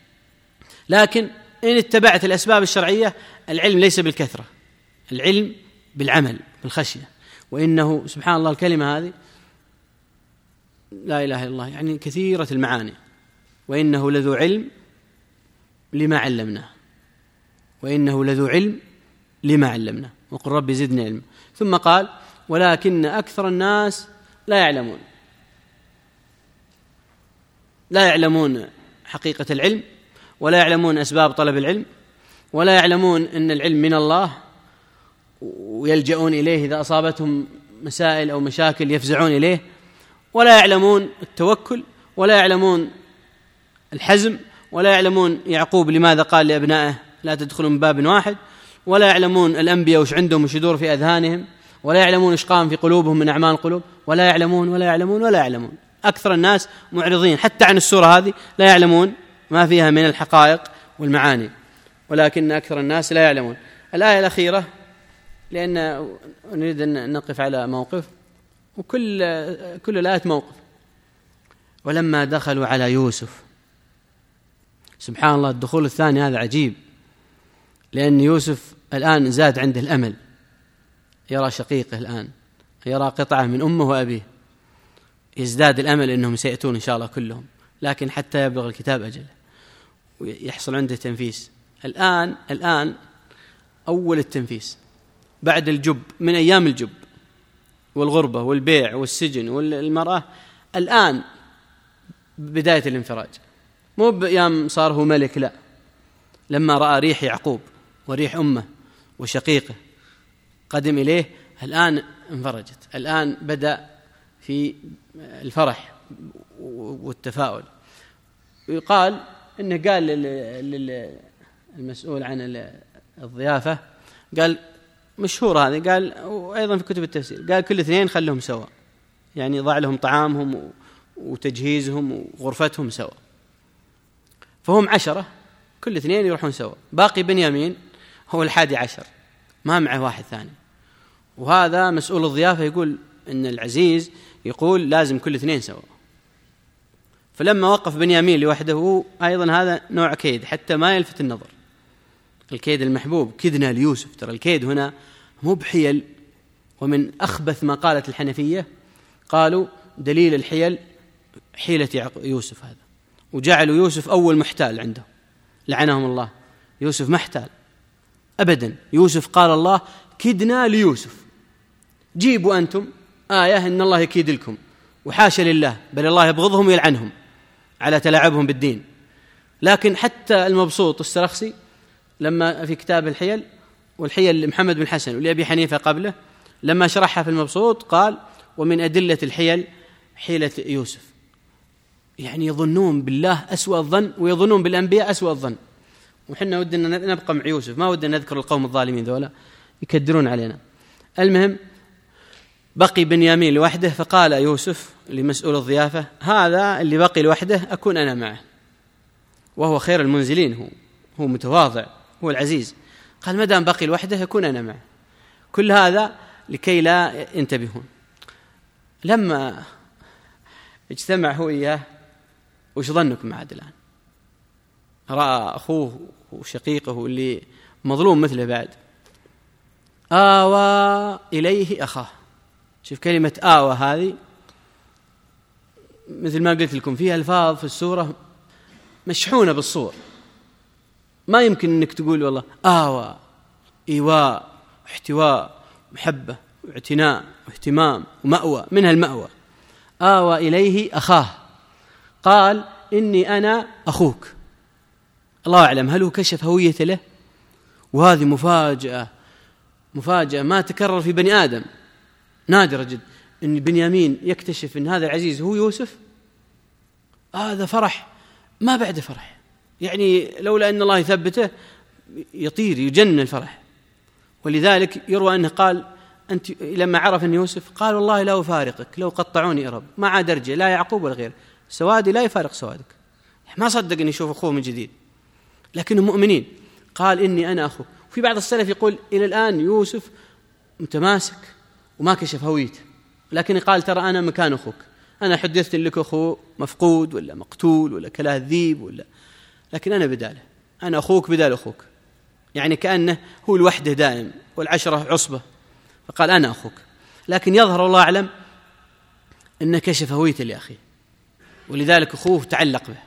لكن إن اتبعت الأسباب الشرعية، العلم ليس بالكثرة، العلم بالعمل بالخشية. وإنه سبحان الله الكلمة هذه لا إله إلا الله يعني كثيرة المعاني. وإنه لذو علم لما علمناه، وإنه لذو علم لما علمناه، وقل ربي زدني علما. ثم قال: ولكن أكثر الناس لا يعلمون. لا يعلمون حقيقة العلم، ولا يعلمون أسباب طلب العلم، ولا يعلمون أن العلم من الله ويلجؤون إليه إذا أصابتهم مسائل أو مشاكل يفزعون إليه، ولا يعلمون التوكل، ولا يعلمون الحزم، ولا يعلمون يعقوب لماذا قال لأبنائه لا تدخلوا من باب واحد، ولا يعلمون الأنبياء وش عندهم وش يدور في أذهانهم، ولا يعلمون إيش قام في قلوبهم من أعمال القلوب، ولا يعلمون ولا يعلمون ولا يعلمون. أكثر الناس معرضين حتى عن السورة هذه، لا يعلمون ما فيها من الحقائق والمعاني. ولكن أكثر الناس لا يعلمون. الآية الأخيرة، لأن نريد أن نقف على موقف، وكل كل الآية موقف. ولما دخلوا على يوسف، سبحان الله الدخول الثاني هذا عجيب، لأن يوسف الآن زاد عنده الأمل، يرى شقيقه الآن، يرى قطعة من أمه وأبيه، يزداد الأمل أنهم سيأتون إن شاء الله كلهم، لكن حتى يبلغ الكتاب أجله ويحصل عنده تنفيس. الآن الآن أول التنفيس بعد الجب، من أيام الجب والغربة والبيع والسجن والمرأة، الآن بداية الانفراج، مو بأيام صار هو ملك، لا، لما رأى ريح يعقوب وريح أمه وشقيقه قدم إليه، الآن انفرجت، الآن بدأ في الفرح والتفاؤل. ويقال إنه قال للمسؤول عن الضيافة، قال مشهور هذا، قال وأيضا في كتب التفسير، قال كل اثنين خلهم سوا، يعني ضع لهم طعامهم وتجهيزهم وغرفتهم سوا. فهم عشرة، كل اثنين يروحون سوا، باقي بنيامين هو الحادي عشر، ما معه واحد ثاني. وهذا مسؤول الضيافة يقول إن العزيز يقول لازم كل اثنين سوا. فلما وقف بنيامين لوحده أيضا هذا نوع كيد حتى ما يلفت النظر، الكيد المحبوب، كدنا ليوسف. ترى الكيد هنا مو بحيل، ومن أخبث ما قالت الحنفية قالوا دليل الحيل حيلة يوسف هذا، وجعلوا يوسف أول محتال عنده لعنهم الله. يوسف محتال أبدا، يوسف قال الله كدنا ليوسف، جيبوا أنتم آية إن الله يكيد لكم، وحاشا لله، بل الله يبغضهم ويلعنهم على تلاعبهم بالدين. لكن حتى المبسوط السرخسي لما في كتاب الحيل، والحيل محمد بن حسن ولأبي حنيفة قبله، لما شرحها في المبسوط قال ومن أدلة الحيل حيلة يوسف. يعني يظنون بالله أسوأ الظن ويظنون بالأنبياء أسوأ الظن، وحنا ودنا نبقى مع يوسف، ما ودنا نذكر القوم الظالمين ذولا يكدرون علينا. المهم بقي بنيامين لوحده، فقال يوسف لمسؤول الضيافة هذا اللي بقي لوحده أكون أنا معه، وهو خير المنزلين، هو هو متواضع، هو العزيز. قال مدام بقي لوحده يكون أنا معه. كل هذا لكي لا ينتبهون. لما اجتمع هو إياه، وش ظنكم عاد الآن؟ رأى أخوه وشقيقه اللي مظلوم مثله بعد، آوى إليه أخاه. شوف كلمة آوى هذه مثل ما قلت لكم فيها ألفاظ في السورة مشحونة بالصور، ما يمكن أنك تقول والله آوى، إيواء، احتواء، محبة، واعتناء، واهتمام، ومأوى، منها المأوى. آوى إليه أخاه، قال إني أنا أخوك. الله أعلم هل هو كشف هويته له؟ وهذه مفاجأة، مفاجأة ما تكرر في بني آدم، نادرة جدا إن بنيامين يكتشف إن هذا العزيز هو يوسف. هذا فرح ما بعد فرح، يعني لولا أن الله يثبته يطير يجن الفرح. ولذلك يروى أنه قال أنت لما عرف أن يوسف قال والله لا أفارقك لو قطعوني أرب، ما عاد أرجع لا يعقوب ولا غير، سوادي لا يفارق سوادك. ما صدق أن يشوف أخوه من جديد، لكنهم مؤمنين. قال إني أنا أخوك. في بعض السلف يقول إلى الآن يوسف متماسك وما كشف هويته، لكن قال ترى أنا مكان أخوك، أنا حدثت لك أخوه مفقود ولا مقتول ولا كلاه الذيب ولا، لكن أنا بداله، أنا أخوك بدال أخوك، يعني كأنه هو الوحده دائم والعشرة عصبة. فقال أنا أخوك، لكن يظهر الله أعلم أنه كشف هويته لأخيه، ولذلك أخوه تعلق به.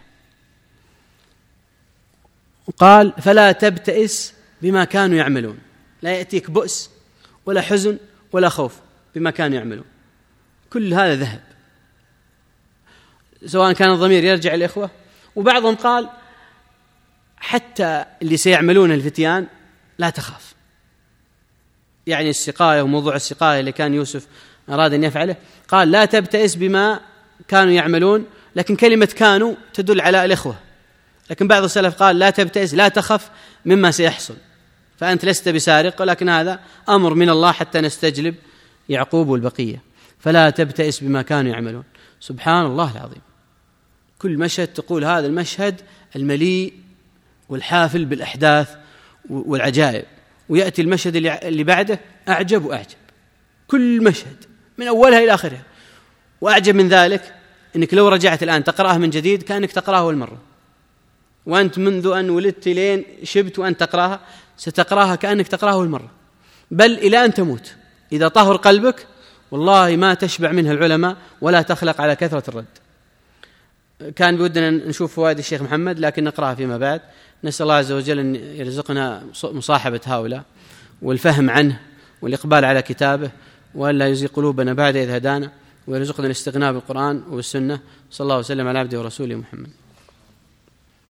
قال فلا تبتئس بما كانوا يعملون، لا يأتيك بؤس ولا حزن ولا خوف بما كانوا يعملون، كل هذا ذهب، سواء كان الضمير يرجع الإخوة. وبعضهم قال حتى اللي سيعملون الفتيان لا تخاف، يعني السقاية وموضوع السقاية اللي كان يوسف أراد أن يفعله، قال لا تبتئس بما كانوا يعملون، لكن كلمة كانوا تدل على الإخوة. لكن بعض السلف قال لا تبتئس لا تخف مما سيحصل، فأنت لست بسارق، ولكن هذا أمر من الله حتى نستجلب يعقوب والبقية. فلا تبتئس بما كانوا يعملون. سبحان الله العظيم، كل مشهد تقول هذا المشهد المليء والحافل بالأحداث والعجائب، ويأتي المشهد اللي بعده أعجب وأعجب، كل مشهد من أولها إلى آخرها. وأعجب من ذلك أنك لو رجعت الآن تقرأها من جديد كأنك تقرأها أول مرة، وأنت منذ أن ولدت لين شبت وأنت تقرأها ستقرأها كأنك تقرأها أول مرة، بل إلى أن تموت إذا طهر قلبك والله ما تشبع منها العلماء ولا تخلق على كثرة الرد. كان بودنا نشوف فوائد الشيخ محمد، لكن نقرأها فيما بعد. نسأل الله عز وجل أن يرزقنا مصاحبة هؤلاء والفهم عنه والإقبال على كتابه، وأن لا يزيغ قلوبنا بعد إذ هدانا، ويرزقنا الاستغناء بالقرآن والسنة. صلى الله وسلم على عبده ورسوله محمد.